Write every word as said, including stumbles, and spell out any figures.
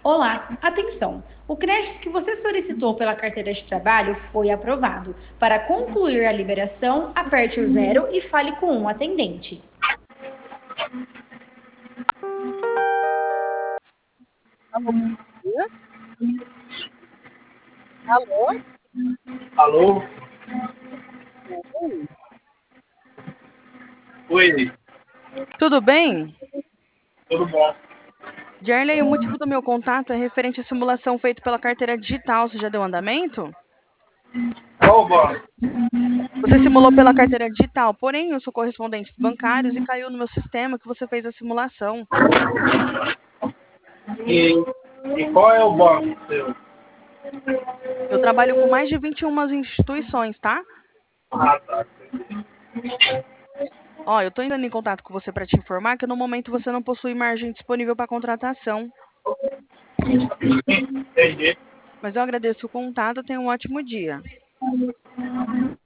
Olá, atenção! O crédito que você solicitou pela carteira de trabalho foi aprovado. Para concluir a liberação, aperte o zero e fale com um atendente. Alô? Alô? Oi, Tudo bem? tudo bom? Jarley, o motivo do meu contato é referente à simulação feita pela carteira digital. Você já deu andamento? Qual o banco? Você simulou pela carteira digital, porém eu sou correspondentes bancários e caiu no meu sistema que você fez a simulação. E, e qual é o banco seu? Eu trabalho com mais de vinte e uma instituições, tá? Ah, tá. Ó, eu tô entrando em contato com você para te informar que no momento você não possui margem disponível para contratação. Entendi. Mas eu agradeço o contato, tenha um ótimo dia.